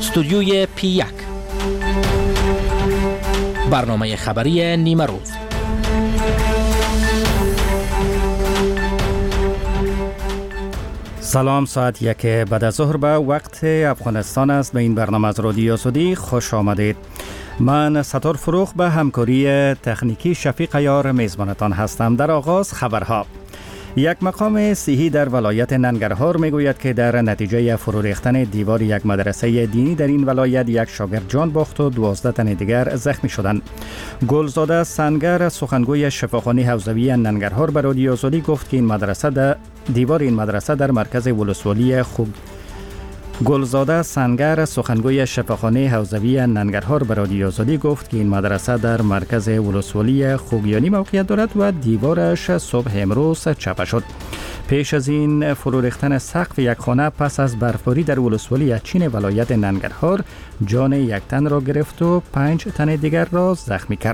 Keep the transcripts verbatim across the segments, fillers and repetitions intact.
استودیوی پی یک، برنامه خبری نیمه روز. سلام، ساعت یک بعد از ظهر به وقت افغانستان است. به این برنامه از رادیو آزادی خوش آمدید. من ستار فروخ به همکاری تکنیکی شفیق عیار میزبانتان هستم. در آغاز خبرها. یک مقام صحی در ولایت ننگرهار میگوید که در نتیجه فرو ریختن دیوار یک مدرسه دینی در این ولایت یک شاگرد جان باخت و دوازده تن دیگر زخمی شدند. گلزاده سنگر، سخنگوی شفاخانه حوزوی ننگرهار، به رادیو آزادی گفت که این مدرسه در دیوار این مدرسه در مرکز ولسوالی خوب گلزاده سنگر، سخنگوی شفاخانه حوزوی ننگرهار، به رادیو آزادی گفت که این مدرسه در مرکز ولسوالی خوگیانی موقعیت دارد و دیوارش صبح امروز چپه شد. پیش از این فرو ریختن سقف یک خانه پس از برفباری در ولسوالی اچین ولایت ننگرهار جان یک تن را گرفت و پنج تن دیگر را زخمی کرد.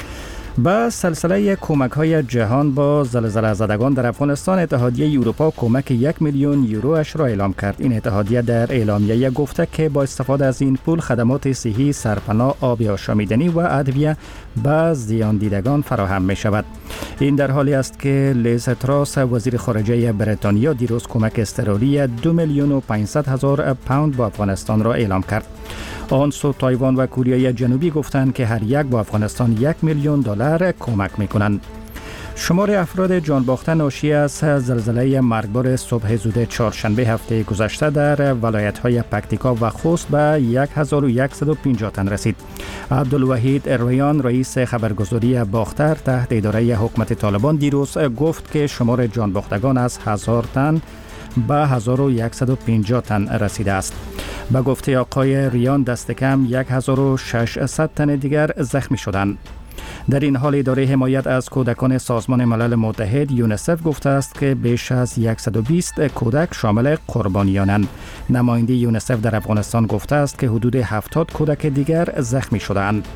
با سلسله کمک‌های جهان با زلزله زدگان در افغانستان، اتحادیه اروپا کمک یک میلیون یوروش را اعلام کرد. این اتحادیه در اعلامیه گفته که با استفاده از این پول خدمات صحی، سرپناه، آب آشامیدنی و ادویه به زیان دیدگان فراهم می شود. این در حالی است که لیز تراس، وزیر خارجه بریتانیا، دیروز کمک اضطراری دو میلیون و پانصد هزار پوند با افغانستان را اعلام کرد. آن سو تایوان و کره جنوبی گفتند که هر یک با افغانستان یک میلیون دلار کمک میکنند. شمار افراد جان باخته ناشی از زلزله مرگبار صبح زود چهارشنبه هفته گذشته در ولایت‌های پکتیکا و خوست به هزار و صد و پنجاه تن رسید. عبدالوحید ریان، رئیس خبرگزاری باختر تحت اداره حکومت طالبان، دیروز گفت که شمار جان باختگان از هزار تن به هزار و صد و پنجاه تن رسیده است. به گفته آقای ریان، دست کم هزار و ششصد تن دیگر زخمی شدند. در این حال اداره حمایت از کودکان سازمان ملل متحد یونیسف گفته است که بیش از صد و بیست کودک شامل قربانیانند. نماینده یونیسف در افغانستان گفته است که حدود هفتاد کودک دیگر زخمی شدند.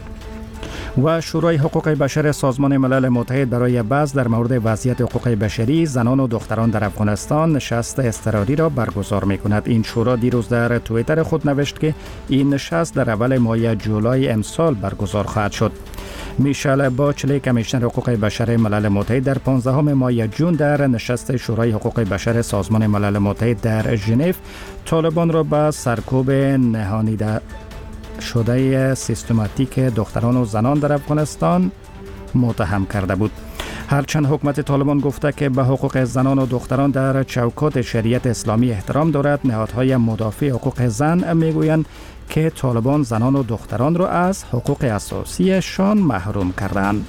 و شورای حقوق بشر سازمان ملل متحد برای بحث در مورد وضعیت حقوق بشری زنان و دختران در افغانستان نشست اضطراری را برگزار می‌کند. این شورا دیروز در توییتر خود نوشت که این نشست در اول ماه جولای امسال برگزار خواهد شد. میشل باچلی، کمیشنر حقوق بشر ملل متحد، در پانزدهم ماه جون در نشست شورای حقوق بشر سازمان ملل متحد در ژنو طالبان را به سرکوب نهانیده شده سیستماتیک دختران و زنان در افغانستان متهم کرده بود. هرچند حکومت طالبان گفته که به حقوق زنان و دختران در چوکات شریعت اسلامی احترام دارد، نهادهای مدافع حقوق زن میگویند که طالبان زنان و دختران را از حقوق اساسیشان محروم کردند.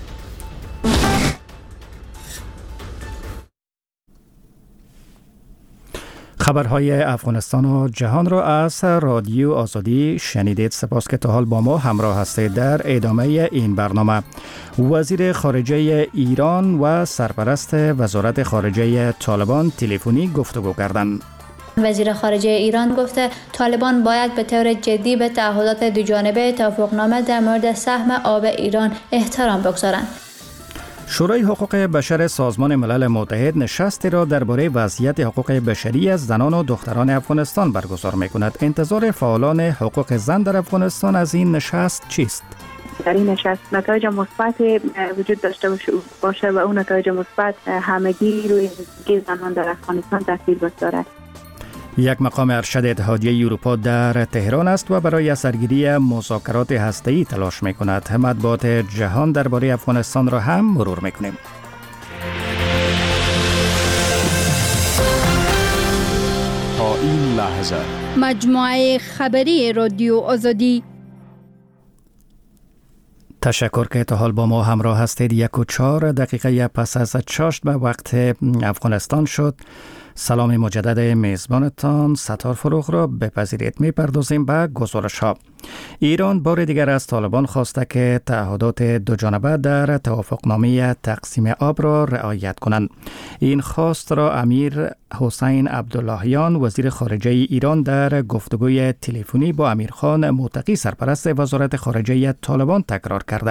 خبرهای افغانستان و جهان را از رادیو آزادی شنیدید. سپاس که تا حال با ما همراه هستید. در ادامه این برنامه، وزیر خارجه ایران و سرپرست وزارت خارجه طالبان تلفنی گفتگو کردند. وزیر خارجه ایران گفته طالبان باید به طور جدی به تعهدات دوجانبه توافقنامه در مورد سهم آب ایران احترام بگذارند. شورای حقوق بشر سازمان ملل متحد نشستی را درباره وضعیت حقوق بشری از زنان و دختران افغانستان برگزار می‌کند. انتظار فعالان حقوق زن در افغانستان از این نشست چیست؟ در این نشست نتایج مثبت وجود داشته باشه و اون نتایج مثبت همگی روی زندگی زنان در افغانستان تاثیر بگذارد. یک مقام ارشد اتحادیه اروپا در تهران است و برای سرگیری مذاکرات هسته‌ای تلاش می‌کند. مطبوعات جهان درباره افغانستان را هم مرور می‌کنیم. تا این لحظه مجموعه خبری رادیو آزادی. تشکر که تا حال با ما همراه هستید. یک و چهار دقیقه پس از چاشت به وقت افغانستان شد. سلام مجدد میزبانتان ستار فروغ را بپذیرید. میپردازیم به گزارش ها. ایران بار دیگر از طالبان خواسته که تعهدات دوجانبه در توافقنامه تقسیم آب را رعایت کنند. این خواست را امیر حسین عبداللهیان، وزیر خارجه ایران، در گفتگوی تلفنی با امیرخان موتقی، سرپرست وزارت خارجه طالبان، تکرار کرده.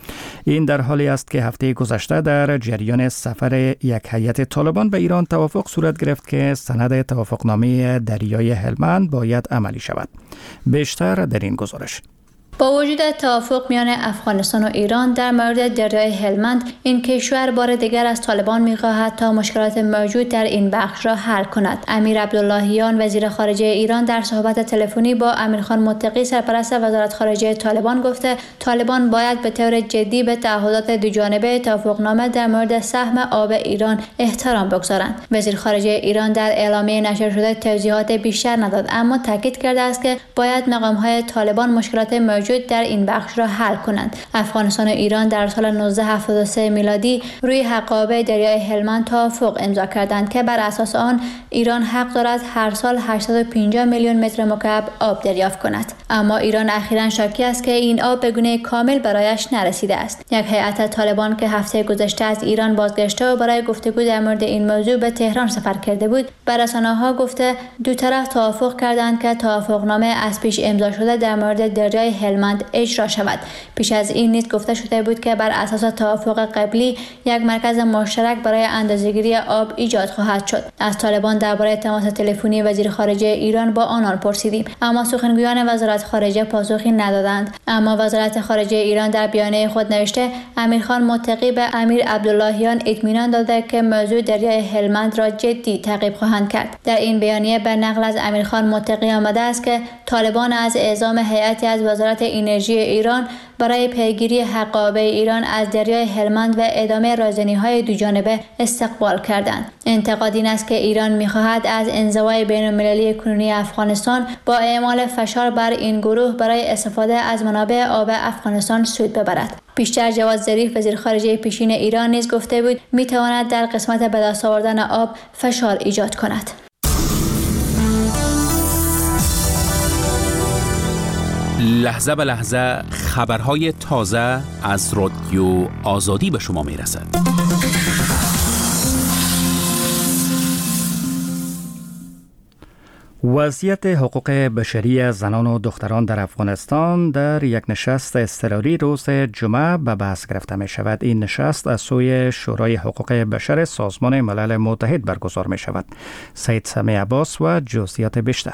این در حالی است که هفته گذشته در جریان سفر یک هیئت طالبان به ایران توافق صورت گرفت که سند توافقنامه دریای هلمند باید عملی شود. بیشتر در این گزارش. با وجود توافق میان افغانستان و ایران در مورد دریای هلمند، این کشور بار دیگر از طالبان می‌خواهد تا مشکلات موجود در این بخش را حل کند. امیر عبداللهیان وزیر خارجه ایران در صحبت تلفنی با امیرخان متقی سرپرست وزارت خارجه طالبان گفته طالبان باید به طور جدی به تعهدات دوجانبه توافقنامه در مورد سهم آب ایران احترام بگذارند. وزیر خارجه ایران در اعلامیه نشر شده توضیحات بیشتر نداد، اما تاکید کرده است که باید مقام‌های طالبان مشکلات موجود در این بخش را حل کنند. افغانستان و ایران در سال نوزده هفتاد و سه میلادی روی حقابه دریای هلمند توافق امضا کردند که بر اساس آن ایران حق دارد هر سال هشتصد و پنجاه میلیون متر مکعب آب دریافت کند. اما ایران اخیراً شاکی است که این آب به گونه کامل برایش نرسیده است. یک هیئت طالبان که هفته گذشته از ایران بازگشته و برای گفتگو در مورد این موضوع به تهران سفر کرده بود، بر رسانه‌ها گفته دو طرف توافق کردند که توافقنامه از پیش امضا شده در مورد دریای هلمند اجرا شود. پیش از این نیز گفته شده بود که بر اساس توافق قبلی یک مرکز مشترک برای اندازه‌گیری آب ایجاد خواهد شد. از طالبان درباره تماس تلفنی وزیر خارجه ایران با آنان پرسیدیم، اما سخنگویان وزارت خارجه پاسخی ندادند. اما وزارت خارجه ایران در بیانیه خود نوشته امیرخان متقی به امیر عبداللهیان اطمینان داده که موضوع دریای هلمند را جدی تعقیب خواهند کرد. در این بیانیه به نقل از امیرخان متقی آمده است که طالبان از اعزام هیئتی از وزارت انرژی ایران برای پیگیری حقابه ایران از دریای هلمند و ادامه رازنی‌های دوجانبه استقبال کردند. انتقاد این است که ایران می‌خواهد از انزوای بین‌المللی کنونی افغانستان با اعمال فشار بر این گروه برای استفاده از منابع آب افغانستان سود ببرد. بیشتر جواد ظریف وزیر خارجه پیشین ایران نیز گفته بود می‌تواند در قسمت به دست آوردن آب فشار ایجاد کند. لحظه به لحظه خبرهای تازه از رادیو آزادی به شما میرسد. وضعیت حقوق بشری زنان و دختران در افغانستان در یک نشست اضطراری روز جمعه به بحث گرفته می شود. این نشست از سوی شورای حقوق بشر سازمان ملل متحد برگزار می شود. سید سمی عباس و جزئیات بیشتر.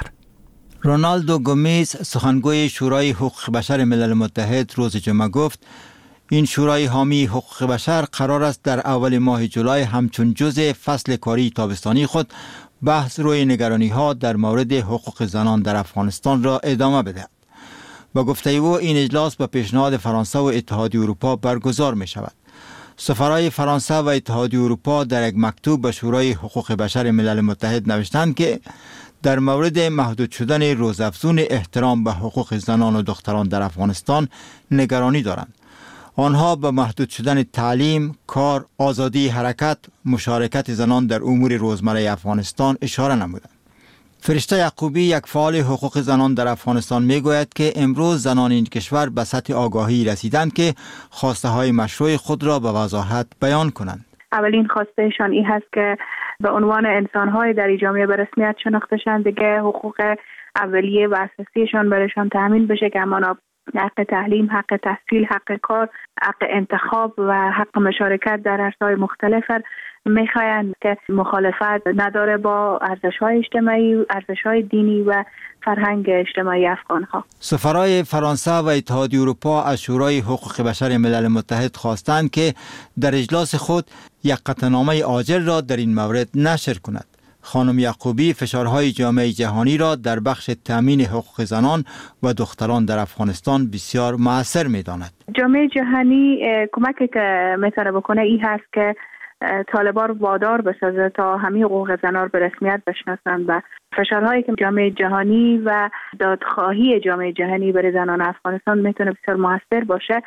رونالدو گومیز سخنگوی شورای حقوق بشر ملل متحد روز جمعه گفت این شورای حامی حقوق بشر قرار است در اول ماه جولای همچون جزء فصل کاری تابستانی خود بحث روی نگرانی ها در مورد حقوق زنان در افغانستان را ادامه بدهد. با گفته او این اجلاس به پیشنهاد فرانسه و اتحادیه اروپا برگزار می شود. سفرای فرانسه و اتحادیه اروپا در یک مکتوب به شورای حقوق بشر ملل متحد نوشتند که در مورد محدود شدن روزافزون احترام به حقوق زنان و دختران در افغانستان نگرانی دارند. آنها به محدود شدن تعلیم، کار، آزادی حرکت، مشارکت زنان در امور روزمره افغانستان اشاره نمودند. فرشته یعقوبی یک فعال حقوق زنان در افغانستان می گوید که امروز زنان این کشور به سطح آگاهی رسیدند که خواسته های مشروع خود را به وضاحت بیان کنند. اولین خواستهشان این هست که به عنوان انسان‌های در جامعه به رسمیت شناخته شوند، دیگه حقوق اولیه و اساسیشان برایشان تامین بشه که همانا حق تعلیم، حق تحصیل، حق کار، حق انتخاب و حق مشارکت در عرصه‌های مختلف میخواین که مخالفت نداره با ارزش‌های اجتماعی، ارزش‌های دینی و فرهنگ اجتماعی افغان‌ها. سفرای فرانسه و اتحادیه اروپا از شورای حقوق بشر ملل متحد خواستند که در اجلاس خود یک قطعنامه عاجل را در این مورد نشر کند. خانم یعقوبی فشارهای جامعه جهانی را در بخش تامین حقوق زنان و دختران در افغانستان بسیار مؤثر می‌داند. جامعه جهانی کمکی که می‌تونه بکنه این هست که طالبان وادار بسازه تا همه حقوق زنان به رسمیت بشناسند و فشارهایی که جامعه جهانی و دادخواهی جامعه جهانی برای زنان افغانستان میتونه بسیار موثر باشه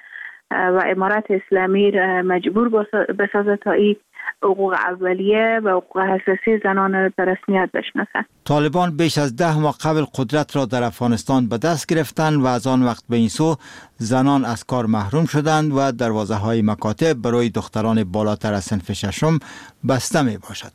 و امارت اسلامی مجبور بسازه تا این حقوق اولیه و حقوق اساسی زنان را به رسمیت بشناسند. طالبان بیش از ده ماه قبل قدرت را در افغانستان به دست گرفتند و از آن وقت به این سو زنان از کار محروم شدند و دروازه های مکاتب برای دختران بالاتر از صنف ششم بسته می باشد.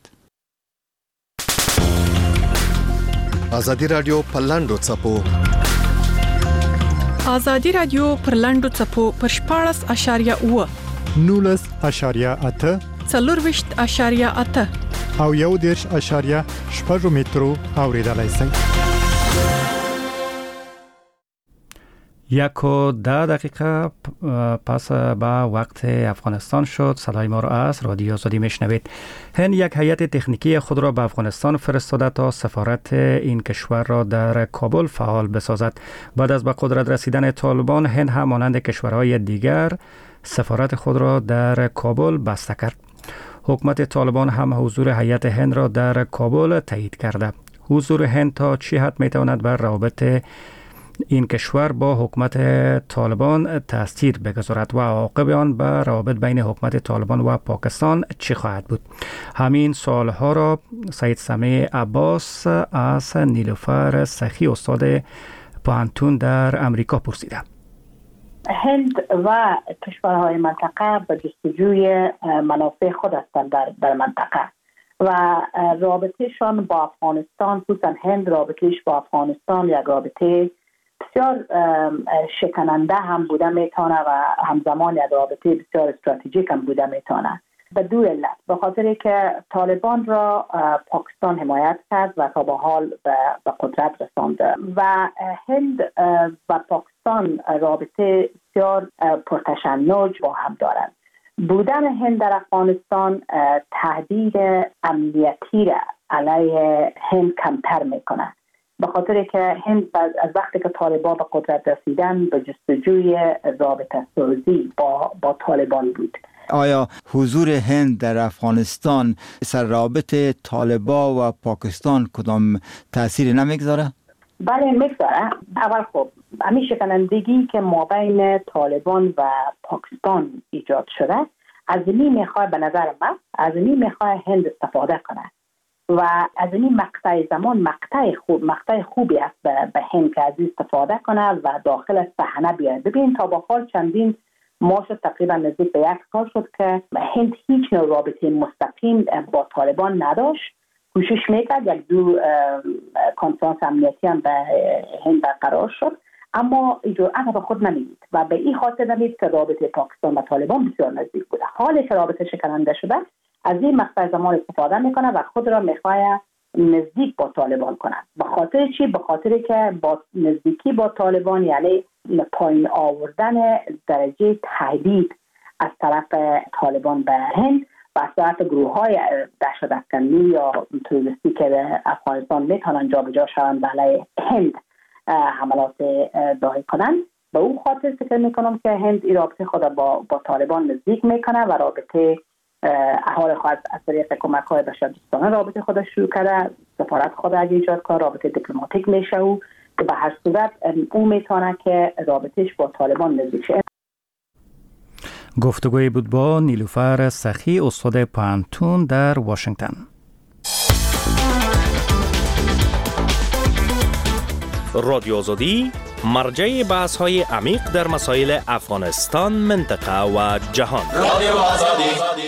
آزادی رادیو پلندو چپو آزادی رادیو پر لنډو چپو پر شپاړس اشاریه اوه نولس اشاریه اته څلورویشت اشاریه اته او یو دېرش اشاریه شپږ مترو اوریدلای شئ. یک و ده دقیقه پس با وقت افغانستان شد. صدای ما را از رادیو آزادی میشنوید. هند یک هیئت تکنیکی خود را به افغانستان فرستاده تا سفارت این کشور را در کابل فعال بسازد. بعد از به قدرت رسیدن طالبان، هند هم مانند کشورهای دیگر سفارت خود را در کابل بسته کرد. حکومت طالبان هم حضور هیئت هند را در کابل تایید کرده. حضور هند تا چه حد میتواند بر روابط این کشور با حکومت طالبان تاثیر بگذارد و عواقب آن به روابط بین حکومت طالبان و پاکستان چه خواهد بود؟ همین سوالها را سید سمیع عباس از نیلوفر سخی استاد پوهنتون در امریکا پرسیده. هند و کشورهای منطقه به جستجوی منافع خود هستند در, در منطقه و رابطهشان با افغانستان، خصوصا هند رابطهش با افغانستان یک رابطه بسیار شکننده هم بوده میتونه و همزمان یک رابطه بسیار استراتژیک هم بوده میتونه. به دو علت، به خاطر که طالبان را پاکستان حمایت کرد و تا به حال به قدرت رسانده و هند و پاکستان رابطه بسیار پرتشنج با هم دارند. بودن هند در افغانستان تهدید امنیتی را علیه هند کمتر میکنه، به خاطر که هند از وقتی که طالبان به قدرت رسیدن به جستجوی رابطه سازی با, با طالبان بود. آیا حضور هند در افغانستان سر رابط طالبان و پاکستان کدام تأثیر نمیگذاره؟ بله میگذاره. اول خب همین شکنندگی که مابین طالبان و پاکستان ایجاد شده، از این میخواه به نظر من از این میخواه هند استفاده کنه و از این مقطع زمان مقطع خوب مقطع خوبی است به, به هند که از استفاده کنه و داخل صحنه بیاد. ببین تا به حال چندین ماه تقریبا نزدیک به یک سال شد که هند هیچ نوع رابطه مستقیم با طالبان نداشت. کوشش میکرد یک دو کنفرانس امنیتی هم به هند برقرار شد، اما جرأت به خود نمیدید و به این خاطر نمید که رابطه پاکستان و طالبان بسیار نزدیک بوده. حالی که رابطه شکننده شده، از این مقطع زمان استفاده میکنه و خود را میخواه نزدیک با طالبان کنه. به خاطر چی؟ به خاطر که با نزدیکی با طالبان یعنی پایین آوردن درجه تهدید از طرف طالبان به هند و از طرف گروه های دهشت‌افکنی یا تروریستی که به افغانستان میتونن جا به جا شوند و علیه هند حملات داهی کنند. به اون خاطر فکر میکنم که هند این رابطه خود با, با طالبان نزدیک میکنه و رابطه احال خواهد از طریق کمک های بشردوستانه رابطه خودش شروع کرده. سفارت خود اگه ایجاد کنه رابطه دیپلماتیک میشه و که به هر صورت او میتونه که رابطهش با طالبان نزدیک شه. گفتگوی بود با نیلوفر سخی استاد پوهنتون در واشنگتن. رادیو آزادی مرجع بحث های عمیق در مسائل افغانستان، منطقه و جهان. رادیو آزادی.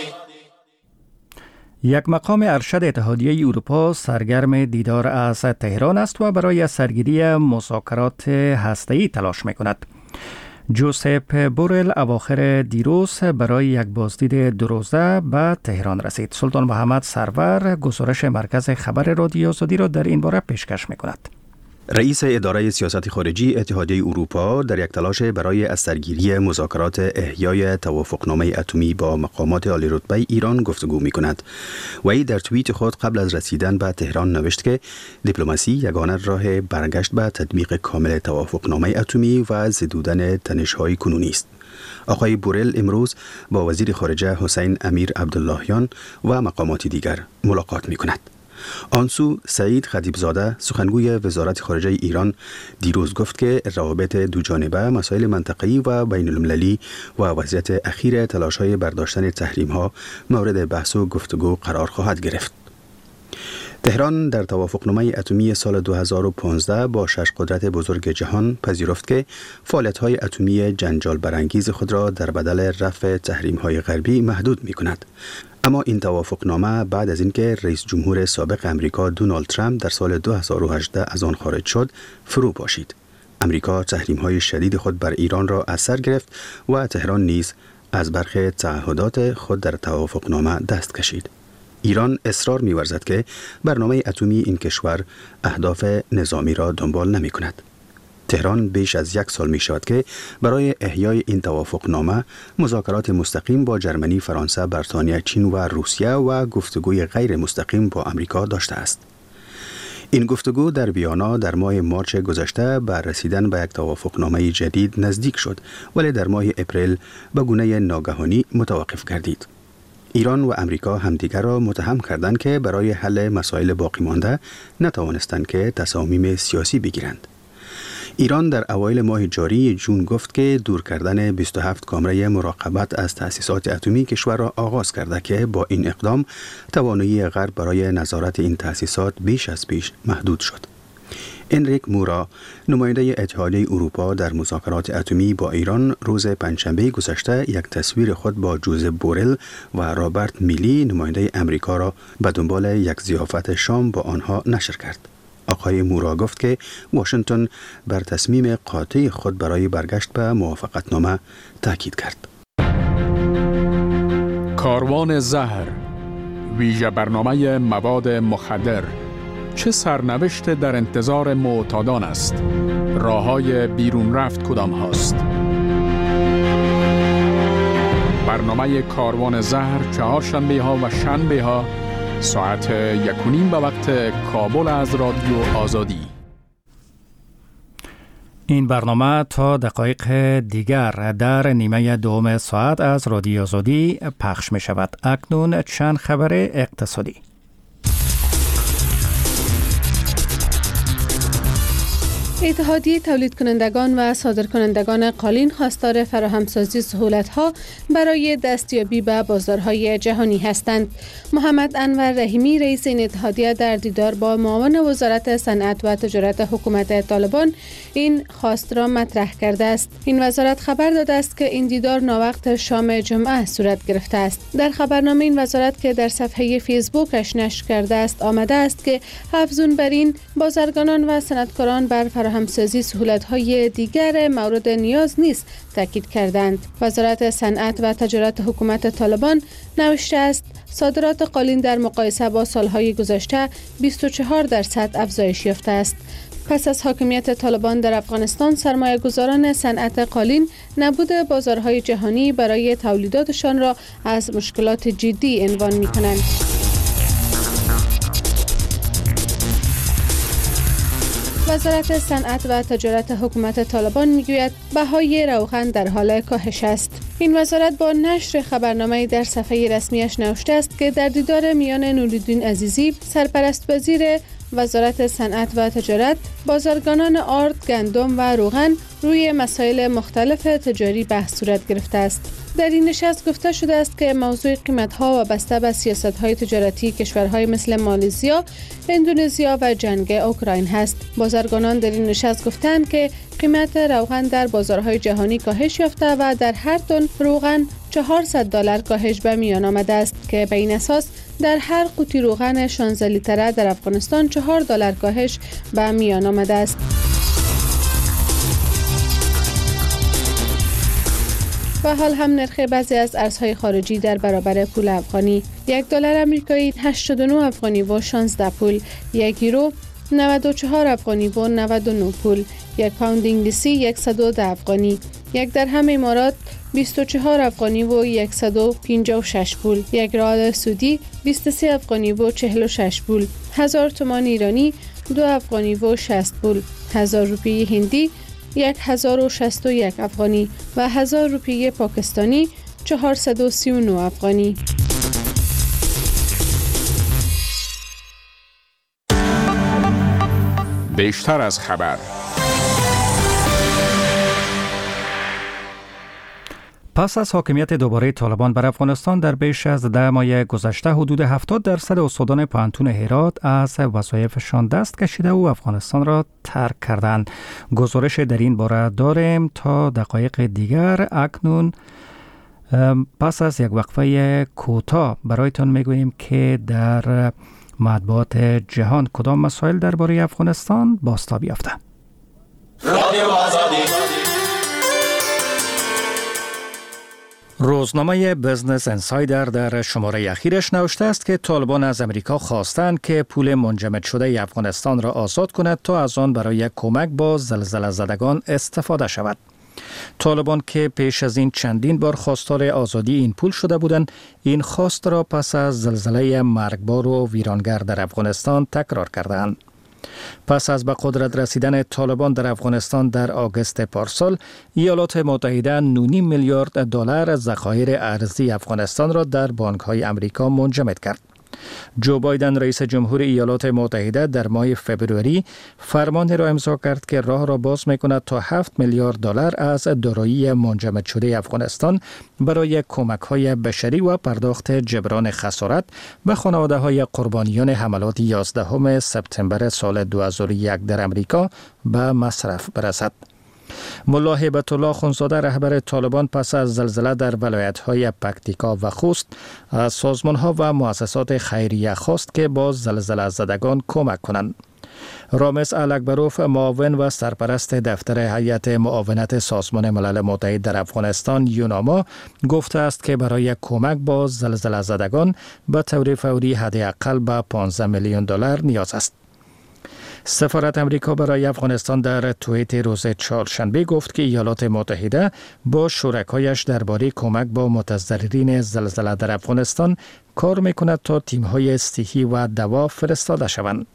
یک مقام ارشد اتحادیه اروپا سرگرم دیدار از تهران است و برای سرگیری مذاکرات هسته‌ای تلاش می‌کند. جوزپ بورل اواخر دیروز برای یک بازدید دو روزه به تهران رسید. سلطان محمد سرور گزارش مرکز خبر رادیو آزادی را در این باره پیشکش می‌کند. رئیس اداره سیاست خارجی اتحادیه اروپا در یک تلاش برای از سرگیری مذاکرات احیای توافقنامه اتمی با مقامات عالی‌رتبه ایران گفتگو می‌کند. وی در توییت خود قبل از رسیدن به تهران نوشت که دیپلماسی یگانه راه برگشت به تطبیق کامل توافقنامه اتمی و زدودن تنش‌های کنونی است. آقای بورل امروز با وزیر خارجه حسین امیر عبداللهیان و مقامات دیگر ملاقات می‌کند. آنسو سعید خطیبزاده سخنگوی وزارت خارجه ایران دیروز گفت که روابط دوجانبه، مسائل منطقه‌ای و بین المللی و وضعیت اخیر تلاش‌های برداشتن تحریم‌ها مورد بحث و گفتگو قرار خواهد گرفت. تهران در توافقنامه اتمی سال دو هزار و پانزده با شش قدرت بزرگ جهان پذیرفت که فعالیت‌های اتمی جنجال برانگیز خود را در بدل رفع تحریم‌های غربی محدود می‌کند. اما این توافقنامه بعد از اینکه رئیس جمهور سابق امریکا دونالد ترامپ در سال دو هزار و هجده از آن خارج شد فرو پاشید. امریکا تحریم‌های شدید خود بر ایران را از سر گرفت و تهران نیز از برخی تعهدات خود در توافقنامه دست کشید. ایران اصرار می‌ورزد که برنامه اتمی این کشور اهداف نظامی را دنبال نمی‌کند. تهران بیش از یک سال می شود که برای احیای این توافقنامه مذاکرات مستقیم با جرمنی، فرانسه، بریتانیا، چین و روسیه و گفتگوی غیر مستقیم با امریکا داشته است. این گفتگو در ویانا در ماه مارچ گذشته به رسیدن به یک توافقنامه جدید نزدیک شد، ولی در ماه اپریل به گونه ناگهانی متوقف گردید. ایران و امریکا همدیگر را متهم کردند که برای حل مسائل باقی مانده نتوانستند که تصامیم سیاسی بگیرند. ایران در اوایل ماه جاری جون گفت که دور کردن بیست و هفت کامره مراقبت از تأسیسات اتمی کشور را آغاز کرده که با این اقدام توانایی غرب برای نظارت این تأسیسات بیش از پیش محدود شد. انریک مورا، نماینده اتحادیه اروپا در مذاکرات اتمی با ایران، روز پنجشنبه گذشته یک تصویر خود با جوزف بورل و رابرت میلی، نماینده امریکا، را به دنبال یک ضیافت شام با آنها نشر کرد. آقای مورا گفت که واشنگتن بر تصمیم قاطع خود برای برگشت به موافقتنامه تاکید کرد. کاروان زهر، ویژه برنامه مواد مخدر، چه سرنوشت در انتظار معتادان است؟ راه‌های بیرون رفت کدام هاست؟ برنامه کاروان زهر چهارشنبه ها و شنبه ها ساعت یک و نیم به وقت کابل از رادیو آزادی. این برنامه تا دقایق دیگر در نیمه دوم ساعت از رادیو آزادی پخش می شود. اکنون چند خبر اقتصادی. اتحادیه تولید کنندگان و صادر کنندگان قالین خواستار فراهمسازی سهولت‌ها برای دستیابی به بازارهای جهانی هستند. محمد انور رحیمی رئیس این اتحادیه در دیدار با معاون وزارت صنعت و تجارت حکومت طالبان این خواست را مطرح کرده است. این وزارت خبر داده است که این دیدار ناوقت شام جمعه صورت گرفته است. در خبرنامه این وزارت که در صفحه فیسبوکش نشر کرده است آمده است که افزون بر این بازرگانان و صنعتکاران بر همسازی سهولت‌های دیگر مورد نیاز نیست تاکید کردند. وزارت صنعت و تجارت حکومت طالبان نوشته است صادرات قالین در مقایسه با سالهای گذشته بیست و چهار درصد افزایش یافته است. پس از حاکمیت طالبان در افغانستان، سرمایه گذاران صنعت قالین نبود بازارهای جهانی برای تولیداتشان را از مشکلات جدی عنوان می‌کنند. وزارت صنعت و تجارت حکومت طالبان میگوید بهای روغن در حال کاهش است. این وزارت با نشر خبرنامه در صفحه رسمیش نوشته است که در دیدار میان نوری‌الدین عزیزی، سرپرست وزیر وزارت صنعت و تجارت، بازرگانان آرد، گندم و روغن روی مسائل مختلف تجاری بحث صورت گرفته است. در این نشست گفته شده است که موضوع قیمت‌ها وابسته به سیاست‌های تجارتی کشورهای مثل مالزیا، اندونزیا و جنگ اوکراین است. بازرگانان در این نشست گفتند که قیمت روغن در بازارهای جهانی کاهش یافته و در هر تن روغن چهارصد دلار کاهش به میان آمده است که به این اساس در هر قوطی روغن شانزده لیتره در افغانستان چهار دلار کاهش به میان آمده است. و حال هم نرخ بعضی از ارزهای خارجی در برابر پول افغانی: یک دلار آمریکایی هشتاد و نه افغانی و شانزده پول، یک یورو نود و چهار افغانی و نود و نه پول، یک پوند انگلیسی صد و ده افغانی، یک درهم امارات بیست و چهار افغانی و صد و پنجاه و شش پول، یک ریال سعودی بیست و سه افغانی و چهل و شش پول، هزار تومان ایرانی دو افغانی و شصت پول، هزار روپیه هندی یک هزار و شصت و یک افغانی و هزار روپیه پاکستانی چهارصد و سی و نه افغانی. بیشتر از خبر. پس از حاکمیت دوباره طالبان بر افغانستان در بیش از ده ماه گذشته، حدود هفتاد درصد استادان پوهنتون هرات از وظایفشان دست کشیده و افغانستان را ترک کردند. گزارش در این باره داریم تا دقایق دیگر. اکنون پس از یک وقفه کوتاه برایتان میگوییم که در مطبوعات جهان کدام مسائل درباره افغانستان بازتاب یافته. رادیو آزادی. روزنامه بزنس انسایدر در شماره اخیرش نوشته است که طالبان از امریکا خواستند که پول منجمد شده افغانستان را آزاد کند تا از آن برای کمک با زلزله زدگان استفاده شود. طالبان که پیش از این چندین بار خواستار آزادی این پول شده بودند، این خواست را پس از زلزله مرگبار و ویرانگر در افغانستان تکرار کردند. پس از به قدرت رسیدن طالبان در افغانستان در آگوست پارسال، ایالات متحده نه و نیم میلیارد دلار ذخایر ارزی افغانستان را در بانک‌های آمریکا منجمد کرد. جو بایدن رئیس جمهور ایالات متحده در ماه فوریه فرمانی را امضا کرد که راه را باز می‌کند تا هفت میلیارد دلار از دارایی منجمد شده افغانستان برای کمک‌های بشری و پرداخت جبران خسارت به خانواده‌های قربانیان حملات یازدهم سپتامبر سال دو هزار و یک در امریکا به مصرف برسد. ملا هیبت الله خونزاده رهبر طالبان پس از زلزله در ولایت‌های پکتیکا و خوست از سازمان‌ها و مؤسسات خیریه خواست که با زلزله زدگان کمک کنند. رامز الکبروف معاون و سرپرست دفتر هیئت معاونت سازمان ملل متحد در افغانستان یوناما گفته است که برای کمک با زلزله زدگان به طور فوری حداقل به پانزده میلیون دلار نیاز است. سفارت امریکا برای افغانستان در توییت روز چهارشنبه گفت که ایالات متحده با شرکایش درباره کمک با متضررین زلزله در افغانستان کار میکند تا تیم‌های صحی و دوا فرستاده شوند.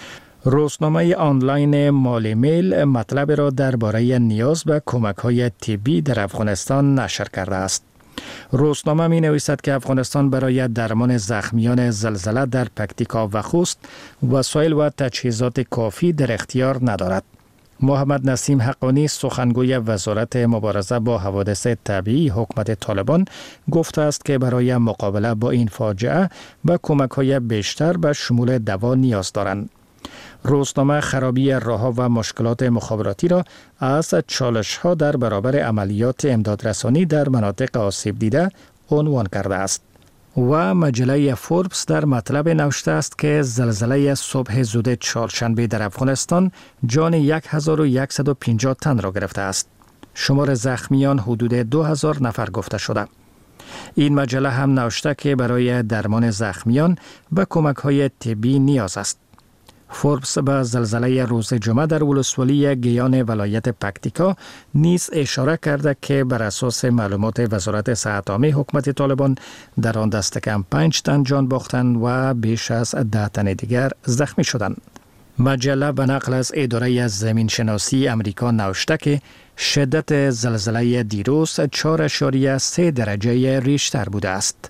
روزنامه آنلاین مالی میل مطلب را درباره نیاز به کمک‌های طبی در افغانستان نشر کرده است. روزنامه می نویسد که افغانستان برای درمان زخمیان زلزله در پکتیکا و خوست وسایل و تجهیزات کافی در اختیار ندارد. محمد نسیم حقانی سخنگوی وزارت مبارزه با حوادث طبیعی حکومت طالبان گفته است که برای مقابله با این فاجعه به کمک‌های بیشتر به شمول دوا نیاز دارند. روزنامه خرابی راه‌ها و مشکلات مخابراتی را از چالش‌ها در برابر عملیات امدادرسانی در مناطق آسیب دیده عنوان کرده است. و مجله فوربس در مطلب نوشته است که زلزله صبح زود چهارشنبه در افغانستان جان هزار و صد و پنجاه تن را گرفته است. شمار زخمیان حدود دو هزار نفر گفته شده. این مجله هم نوشته که برای درمان زخمیان به کمک‌های طبی نیاز است. فوربس به زلزله روز جمعه در ولسوالی گیان ولایت پکتیکا نیز اشاره کرده که بر اساس معلومات وزارت صحت عامه حکومت طالبان در آن دست کم پنج تن جان باختند و بیش از ده تن دیگر زخمی شدند. مجله به نقل از اداره زمین شناسی امریکا نوشته که شدت زلزله دیروز چهار اشاریه سه درجه ریشتر بوده است.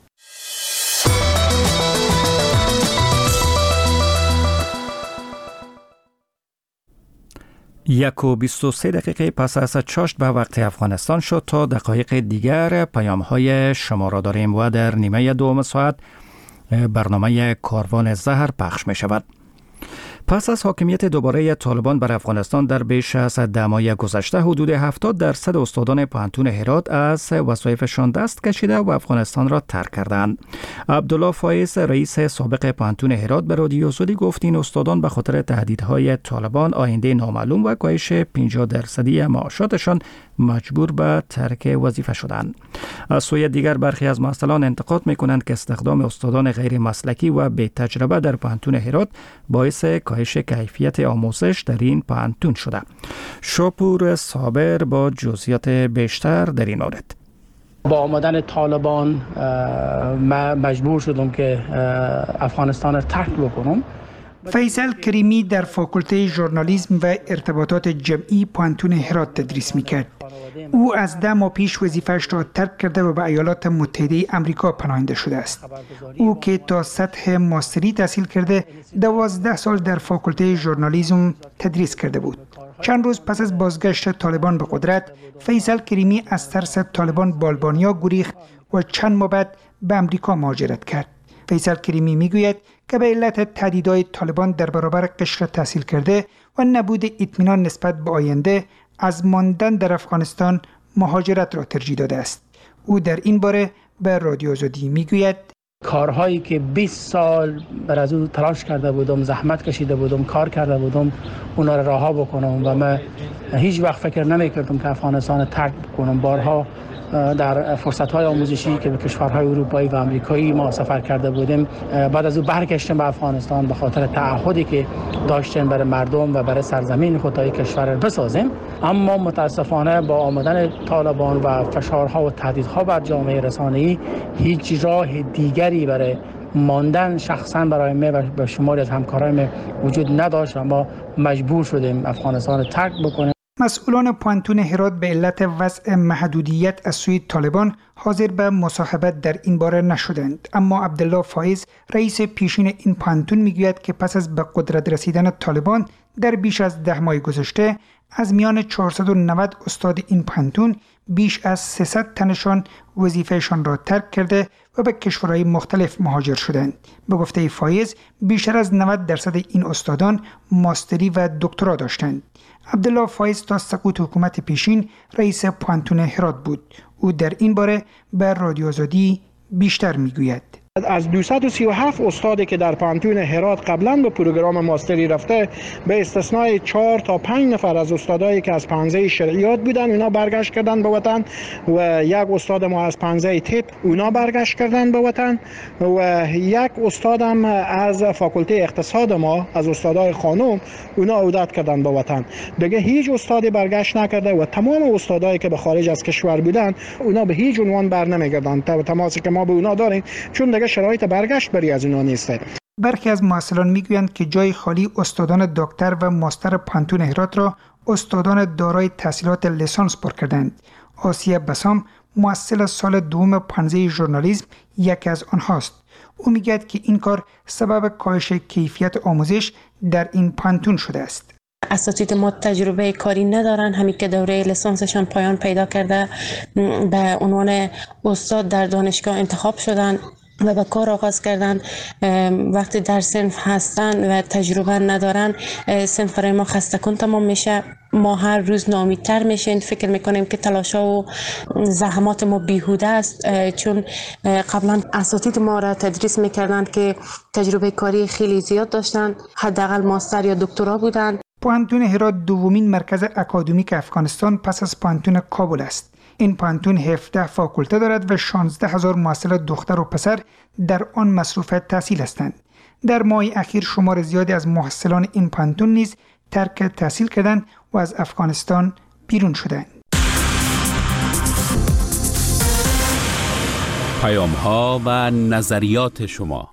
یک و بیست و سه دقیقه پس از چاشت به وقت افغانستان شد تا دقایق دیگر پیام های شما را داریم و در نیمه دوم ساعت برنامه کاروان زهر پخش می شود. پس از حاکمیت دوباره طالبان بر افغانستان در بیش از ده ماه گذشته حدود هفتاد درصد استادان پوهنتون هرات از وظایفشان دست کشیده و افغانستان را ترک کردند. عبدالله فایز رئیس سابق پوهنتون هرات به رادیو آزادی گفت این استادان به خاطر تهدیدهای طالبان، آینده نامعلوم و کاهش پنجاه درصدی معاشاتشان مجبور به ترک وظیفه شدند. از سوی دیگر برخی از مسئولان انتقاد می‌کنند که استخدام استادان غیر مسلکی و بی تجربه در پوهنتون هرات باعث کاهش کیفیت آموزش در این پوهنتون شده. شاپور صابر با جزئیات بیشتر در این مورد. با آمدن طالبان مجبور شدم که افغانستان را ترک بکنم. فیصل کریمی در فاکولته ژورنالیسم و ارتباطات جمعی پوهنتون هرات تدریس میکرد. او از ده ماه پیش وظیفه‌اش را ترک کرده و به ایالات متحده آمریکا پناهنده شده است. او که تا سطح ماستری تحصیل کرده دوازده سال در فاکولته ژورنالیسم تدریس کرده بود. چند روز پس از بازگشت طالبان به قدرت، فیصل کریمی از ترس طالبان به آلبانیا گریخت و چند ماه بعد به آمریکا مهاجرت کرد. فیصل کریمی میگوید که به علت تهدیدهای طالبان در برابر قشر تحصیل کرده و نبود اطمینان نسبت به آینده از ماندن در افغانستان مهاجرت را ترجیح داده است. او در این باره به رادیو آزادی میگوید: کارهایی که بیست سال بر از او تلاش کرده بودم، زحمت کشیده بودم، کار کرده بودم، اونا را رها بکنم و من هیچ وقت فکر نمی‌کردم که افغانستان ترک بکنم. بارها در فرصت‌های آموزشی که به کشورهای اروپایی و آمریکایی ما سفر کرده بودیم، بعد از او برگشتیم به افغانستان به خاطر تعهدی که داشتیم برای مردم و برای سرزمین خود تا کشور را بسازیم. اما متاسفانه با آمدن طالبان و فشارها و تهدیدها بر جامعه رسانه‌ای هیچ راه دیگری برای ماندن شخصا برای من و به شماری از همکاران وجود نداشت و ما مجبور شدیم افغانستان را ترک بکنیم. مسئولان پانتون هرات به علت وضع محدودیت از سوی طالبان حاضر به مصاحبت در این باره نشدند، اما عبدالله فایز رئیس پیشین این پانتون میگوید که پس از به قدرت رسیدن طالبان در بیش از ده ماه گذشته از میان چهارصد و نود استاد این پانتون بیش از سیصد تنشان وظیفهشان را ترک کرده و به کشورهای مختلف مهاجر شدند. به گفته فایز بیشتر از نود درصد این استادان ماستری و دکترا داشتند. عبدالله فایز تا سقوط حکومت پیشین رئیس پانتون هرات بود. او در این باره به رادیو آزادی بیشتر میگوید. از دویست و سی و هفت استادی که در پانتون هرات قبلا به پروگرام ماستری رفته، به استثنای چهار تا پنج نفر از استادایی که از پانزه شرعیات بودن اونا برگشت کردن به وطن و یک استاد ما از پانزه تپ اونا برگشت کردن به وطن و یک استادم از فاکولته اقتصاد ما از استادای خانم اونا عودت کردن به وطن. دیگه هیچ استادی برگشت نکرده و تمام استادایی که به خارج از کشور بودن اونا به هیچ عنوان بر نمیگردن. تماسی که ما به اونا داریم چون شرایط برگشت بری از اونا نیسته. برخی از محصلان میگویند که جای خالی استادان دکتر و ماستر پانتون هرات را استادان دارای تحصیلات لیسانس پر کردند. آسیه بسام محصل سال دوم پانزه ژورنالیسم یکی از آنهاست. او میگوید که این کار سبب کاهش کیفیت آموزش در این پانتون شده است. اساتید ما تجربه کاری ندارن، همین که دوره لیسانسشان پایان پیدا کرده به عنوان استاد در دانشگاه انتخاب شدن و به کار آغاز کردن. وقتی در صنف هستن و تجربه ندارن صنف برای ما خسته کن تمام میشه. ما هر روز ناامیدتر میشیم، فکر میکنیم که تلاشا و زحمات ما بیهوده است، چون قبلا اساتید ما را تدریس میکردن که تجربه کاری خیلی زیاد داشتن، حداقل ماستر یا دکترا بودن. پانتون هرات دومین مرکز اکادمیک افغانستان پس از پانتون کابل است. این پانتون هفده فاکولته دارد و شانزده هزار محصل دختر و پسر در آن مصروف تحصیل هستند. در ماه اخیر شمار زیادی از محصلان این پانتون نیز ترک تحصیل کردند و از افغانستان بیرون شدند. پیام ها و نظریات شما.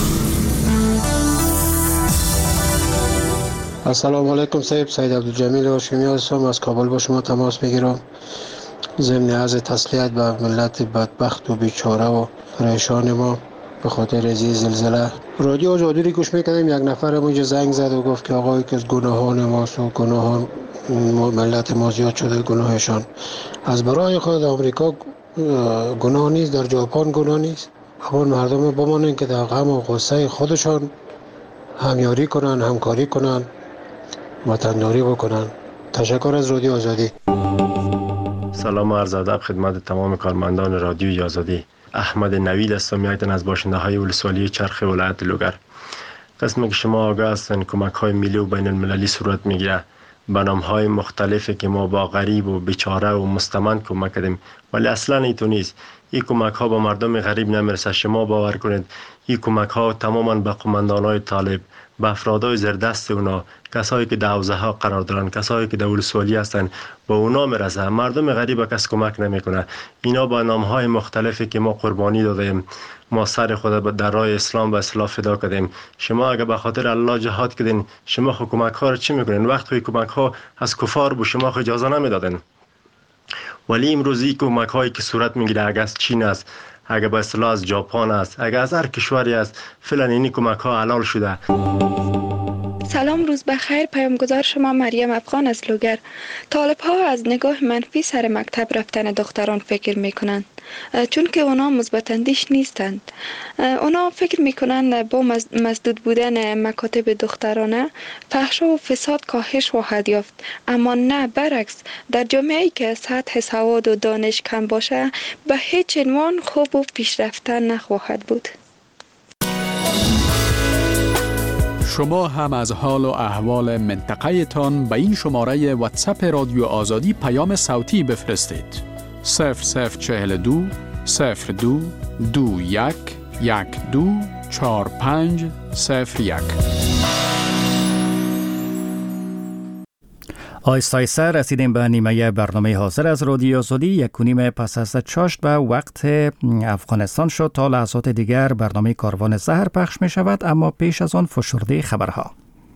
السلام علیکم صاحب، سید عبدالجمیل هاشمی هستم، از کابل با شما تماس میگیرم. ضمن عرض تسلیت به ملت بدبخت و بیچاره و پریشان ما به خاطر از زلزله. رادیو آزادی رو گوش میکنیم، یک نفر اونجا زنگ زد و گفت که آقایی که از گناهان ماست و گناهان ملت ما زیاد شده گناهشان. از برای خود آمریکا گناه نیست، در ژاپن گناه نیست. اما مردم بمانند که در غم و غصه خودشان همیاری کنن، همکاری کنن، وطنداری بکنن. تشکر از رادیو آزادی. سلام و عرض ادب خدمت تمام کارمندان رادیوی آزادی. احمد نوید هستم، یک از باشنده های ولسوالی چرخ ولایت لوگر. قسمی که شما آگاه هستند کمک های ملی و بین المللی صورت میگیره. به نام های مختلفی که ما با غریب و بیچاره و مستمند کمک کردیم، ولی اصلا اینطور نیست. این کمک ها با مردم غریب نمیرسه. شما باور کنید این کمک ها تماما به قماندان های طالب، به افرادای زیردست اونا، کسایی که در حوزه ها قرار دارن، کسایی که در ولسوالی هستن، با اونا میرسه. مردم غریب کس کمک نمیکنه. اینا با نام های مختلفی که ما قربانی دادیم، ما سر خود در راه اسلام و اصلاح فدا کردیم. شما اگه به خاطر الله جهاد کردین، شما خو کمک ها رو چی میکنین؟ وقتی کمک ها از کفار بود شما خو اجازه نمیدادین. ولی امروزی کمک هایی که صورت میگیره، اگه از چین است، اگه به اصطلاح از ژاپن است، اگه از هر کشوری است، فعلا این کمک ها حلال شده. سلام، روز بخیر. پیامگذار شما مریم افغان از لوگر. طالب ها از نگاه منفی سر مکتب رفتن دختران فکر میکنند، چون که اونا مثبت اندیش نیستند. اونا فکر میکنند با مسدود بودن مکاتب دخترانه فحش و فساد کاهش خواهد یافت، اما نه، برعکس. در جامعه‌ای که سطح سواد و دانش کم باشه به هیچ عنوان خوب و پیشرفته نخواهد بود. شما هم از حال و احوال منطقه تان به این شماره واتساپ رادیو آزادی پیام صوتی بفرستید. صفر صفر چهل و دو صفر دو دو یک یک دو چهار پنج صفر یک. آیسته آیسته رسیدیم به نیمه برنامه حاضر از رادیو آزادی. یک و نیم پس از چاشت به وقت افغانستان شد. تا لحظات دیگر برنامه کاروان زهر پخش می شود، اما پیش از آن فشرده خبرها.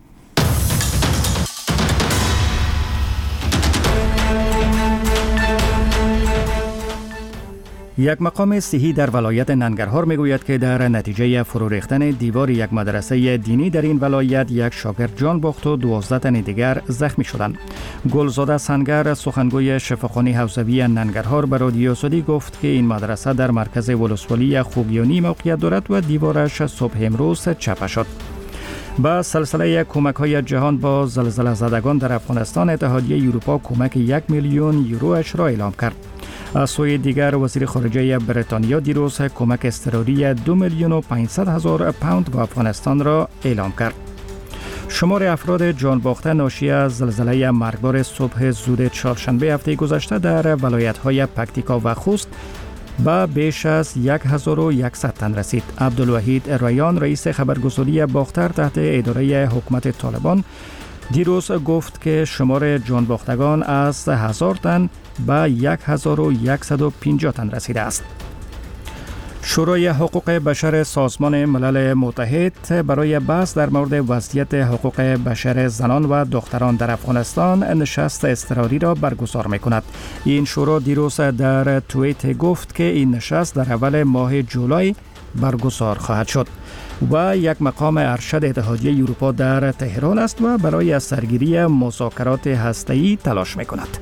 یک مقام صحی در ولایت ننگرهار میگوید که در نتیجه فرو ریختن دیوار یک مدرسه دینی در این ولایت یک شاگرد جان باخت و دوازده تن دیگر زخمی شدند. گلزاده سنگر، سخنگوی شفاخانه حوزوی ننگرهار، به رادیو آزادی گفت که این مدرسه در مرکز ولسوالی خوگیانی موقعیت دارد و دیوارش صبح امروز چپه شد. با سلسله کمک‌های جهان با زلزله زدگان در افغانستان، اتحادیه اروپا کمک یک میلیون یوروش را اعلام کرد. از سوی دیگر وزیر خارجه بریتانیا دیروز کمک اضطراری دو میلیون و پانصد هزار پوند به افغانستان را اعلام کرد. شمار افراد جان باخته ناشی از زلزله مرگبار صبح زود چهارشنبه هفته گذشته در ولایت‌های پکتیکا و خوست با بیش از یک هزار و صد تن رسید. عبدالوحید ریان، رئیس خبرگزاری باختر تحت اداره حکومت طالبان، دیروز گفت که شمار جان باختگان از هزار تن به یک هزار و صد و پنجاه تن رسیده است. شورای حقوق بشر سازمان ملل متحد برای بحث در مورد وضعیت حقوق بشر زنان و دختران در افغانستان نشست اضطراری را برگزار می‌کند. این شورا دیروز در توییت گفت که این نشست در اول ماه جولای برگزار خواهد شد و یک مقام ارشد اتحادیه اروپا در تهران است و برای سرگیری مذاکرات هسته‌ای تلاش می‌کند.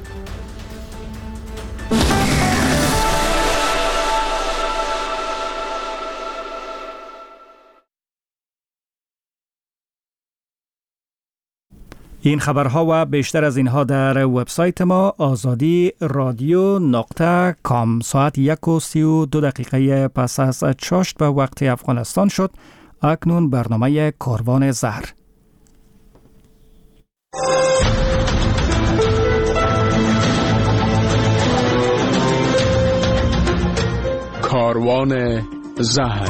این خبرها و بیشتر از اینها در وبسایت ما آزادی رادیو نقطه کام. ساعت یک و سی و دو دقیقه پس از چاشت به وقت افغانستان شد. اکنون برنامه کاروان زهر. کاروان زهر.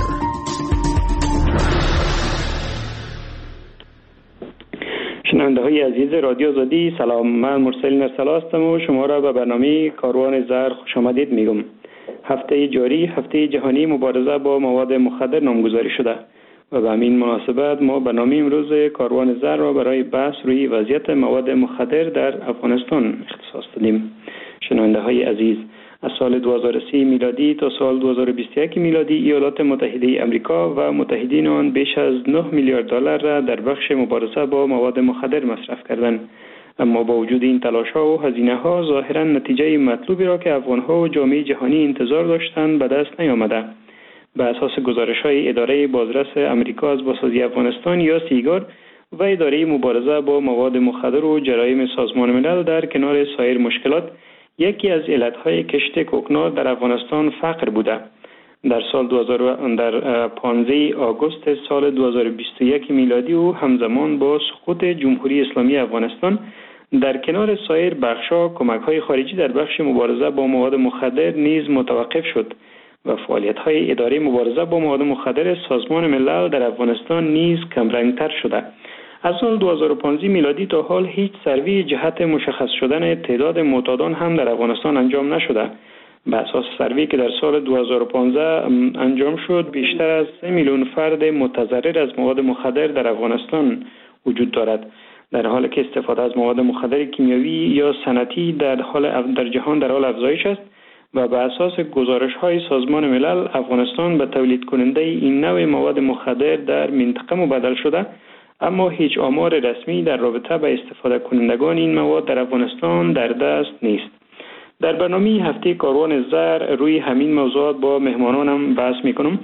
شنونده های عزیز رادیو آزادی، سلام. من مرسل نرسلا هستم و شما را به برنامه کاروان زهر خوش آمدید میگم. هفته جاری هفته جهانی مبارزه با مواد مخدر نامگذاری شده و به همین مناسبت ما برنامه امروز کاروان زهر را برای بحث روی وضعیت مواد مخدر در افغانستان اختصاص دادیم. شنونده های عزیز، از سال دو هزار و سه میلادی تا سال دو هزار و بیست و یک میلادی ایالات متحده آمریکا و متحدین آن بیش از نه میلیارد دلار را در بخش مبارزه با مواد مخدر مصرف کردند. اما با وجود این تلاش‌ها و هزینه‌ها ظاهراً نتیجه مطلوبی را که افغان‌ها و جامعه جهانی انتظار داشتند به دست نیامده. به اساس گزارش‌های اداره بازرس آمریکا از بازسازی افغانستان یا سیگار و اداره مبارزه با مواد مخدر و جرایم سازمان ملل، در کنار سایر مشکلات یکی از علتهای کشت کوکنار در افغانستان فقر بوده. در سال دو هزار در پانزده آگوست سال دو هزار و بیست و یک میلادی و همزمان با سقوط جمهوری اسلامی افغانستان، در کنار سایر بخش‌ها کمک‌های خارجی در بخش مبارزه با مواد مخدر نیز متوقف شد و فعالیت‌های اداره مبارزه با مواد مخدر سازمان ملل در افغانستان نیز کمرنگ‌تر شده. از سال دو هزار و پانزده میلادی تا حال هیچ سروی جهت مشخص شدن تعداد معتادان هم در افغانستان انجام نشده. به اساس سروی که در سال دو هزار و پانزده انجام شد، بیشتر از سه میلیون فرد متضرر از مواد مخدر در افغانستان وجود دارد، در حالی که استفاده از مواد مخدر کیمیاوی یا صنعتی در حال در جهان در حال افزایش است و به اساس گزارش‌های سازمان ملل افغانستان به تولید کننده این نوع مواد مخدر در منطقه مبدل شده، اما هیچ آمار رسمی در رابطه با استفاده کنندگان این مواد در افغانستان در دست نیست. در برنامه هفته کاروان زهر روی همین موضوعات با مهمانانم بحث میکنم،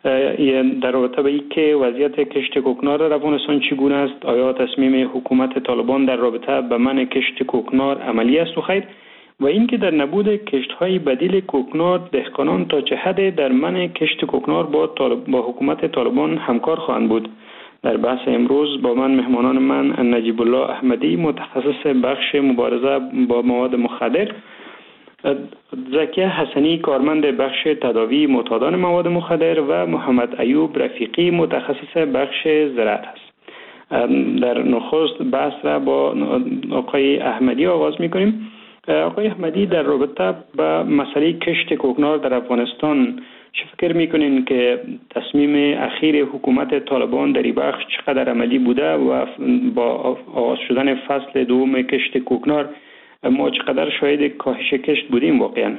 در رابطه با اینکه وضعیت کشت کوکنار در افغانستان چگونه است، آیا تصمیم حکومت طالبان در رابطه با منع کشت کوکنار عملی است و خیر، و اینکه در نبود کشت‌های بدیل کوکنار دهقانان تا چه حد در منع کشت کوکنار با, طالب با حکومت طالبان همکار خواهند بود. در بحث امروز با من مهمانان من نجیب الله احمدی متخصص بخش مبارزه با مواد مخدر، زکیه حسنی کارمند بخش تداوی معتادان مواد مخدر و محمد ایوب رفیقی متخصص بخش زراعت است. در نخست بحث را با آقای احمدی آغاز می‌کنیم. آقای احمدی، در رابطه با مسئله کشت کوکنار در افغانستان چه فکر میکنین که تصمیم اخیر حکومت طالبان در این بخش چقدر عملی بوده و با آغاز شدن فصل دوم کشت کوکنار ما چقدر شاهد کاهش کشت بودیم واقعا؟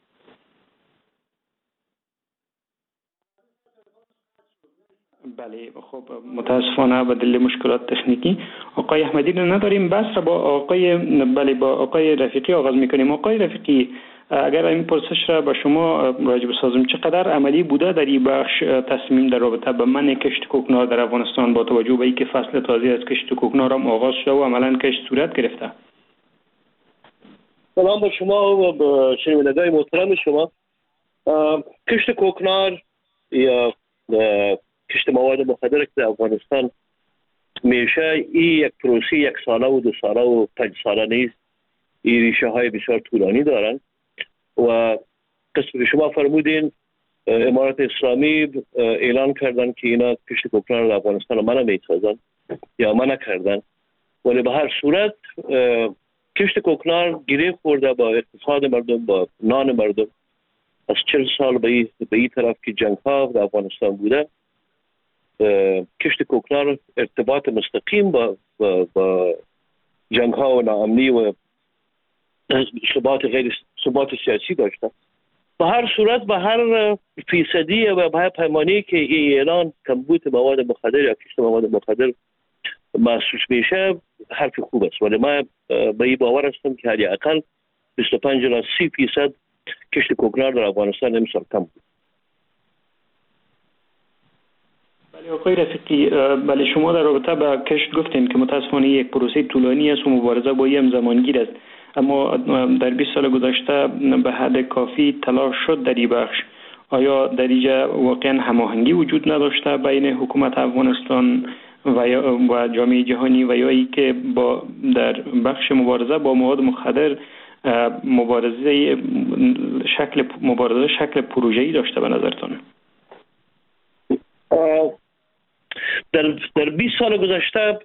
بله، خب متاسفانه به دلیل مشکلات تکنیکی آقای احمدی رو نداریم. بس را با آقای بله با آقای رفیقی آغاز میکنیم. آقای رفیقی، اگر این پرسش را به شما راجع بسازم، چقدر عملی بوده در این بخش تصمیم در رابطه با منع کشت کوکنار در افغانستان با توجه به اینکه فصل تازه از کشت کوکنار هم آغاز شده و عملا کشت صورت گرفته؟ سلام با شما و با شنوندگان محترم شما. کشت کوکنار یا کشت مواد مخدر در افغانستان میشه این یک پروسه یک ساله و دو ساله و پنج ساله نیست. این ریشه های بسیار طولانی دارند و قسم که شما فرمودین امارات اسلامی اعلان کردن که اینا کشت کوکنار در افغانستان منع میسازن یا منع کردن، ولی به هر صورت کشت کوکنار گره خورده با اقتصاد مردم، با نان مردم. از چهل سال به این طرف که جنگ ها در افغانستان بوده، کشت کوکنار ارتباط مستقیم با, با, با جنگ ها و ناامنی و ثبات غیر ثبات سیاسی داشته. به هر صورت به هر فیصدی و به هر پیمانی که این اعلان کمبود مواد مخدر یا کشت مواد مخدر محسوس میشه حرف خوب است، ولی من به این باور هستم که حداقل بیست و پنج الی سی فیصد کشت کوکنار در افغانستان امسال کم بود. بله آقای رفیقی، بله شما در رابطه با کشت گفتین که متاسفانه یک پروسه طولانی است و مبارزه با این زمانگیر است، اما در بیست سال گذشته به حد کافی تلاش شد در این بخش. آیا در اینجا واقعا هماهنگی وجود نداشته بین حکومت افغانستان و و جامعه جهانی و یا ای که با در بخش مبارزه با مواد مخدر مبارزه شکل مبارزه شکل پروژه‌ای داشته به نظرتون؟ در در بیست سال گذشته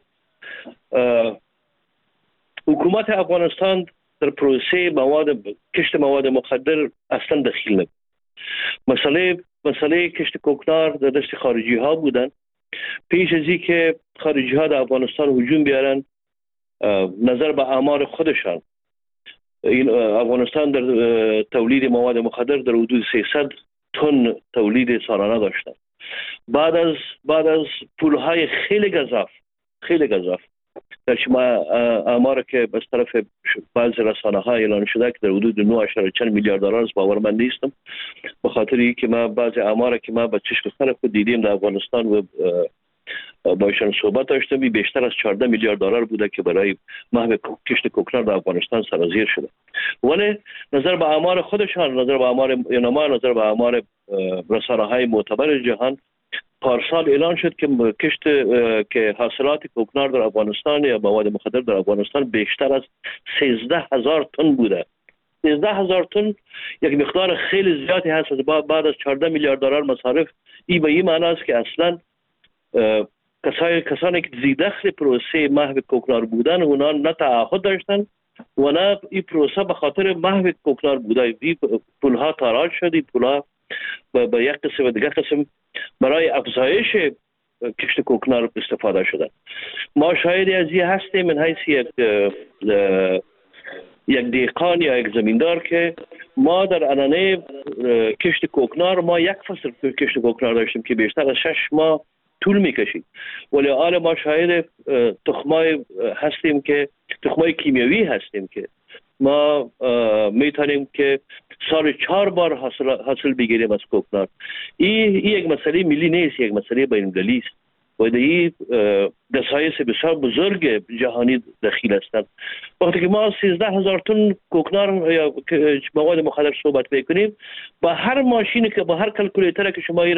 حکومت افغانستان در پروسه مواد کشت مواد مخدر اصلا دخیل نبود. مسئله مسئله کشت کوکنار در دست خارجی ها بودن. پیش از اینکه خارجی ها در افغانستان هجوم بیارن، نظر به آمار خودشان این افغانستان در تولید مواد مخدر در حدود سیصد تن تولید سالانه داشتن. بعد از بعد از پولهای خیلی گزاف خیلی گزاف در شما آمار که از طرف بعض رسانه ها اعلان شده که در حدود نه اشاره چند میلیارد دلار است، باور من نیستم، به خاطر اینکه ما بعض آمار که ما با چشم خود خود دیدیم در افغانستان و با ایشان صحبت داشتم، بیشتر از چهارده میلیارد دلار بوده که برای محو کشت کوکنار در افغانستان سرازیر شده. ولی نظر به آمار خودشان، نظر به آمار اینما، نظر به آمار رسانه های معتبر جهان، پارسال اعلان شد که کشت که حاصلات کوکنار در افغانستان یا مواد مخدر در افغانستان بیشتر از سیزده هزار تن بوده. سیزده هزار تن یک مقدار خیلی زیادی هست. بعد از چهارده میلیارد دلار مصارف، این به این معنی است که اصلا کسانی کسانی که زیدخل پروسه محو کوکنار بودن اونا نه تعهد داشتن و نه این پروسه به خاطر محو کوکنار بوده. این پولها تاراج شد، این پولها با یک قسم و دیگر قسم برای افزایش کشت کوکنار استفاده شده. ما شاهدی از این هستیم من حیث یک یک دیقان یا یک زمیندار که ما در انانه کشت کوکنار ما یک فصل کشت کوکنار داشتیم که بیشتر از شش ماه طول میکشید، ولی حال ما شاهد تخمای هستیم که تخمای کیمیاوی هستیم که ما میتونیم که سال چهار بار حاصل حاصل بگیریم از کوکنار. این یک مسئله ملی نیست، یک مسئله بین‌المللی است و در این دستایس بسیار بزرگ جهانی دخیل هستند. وقتی که ما سیزده هزار تن کوکنار یا مواد مخدر صحبت میکنیم، با هر ماشینی که با هر کلکولیتر که شما این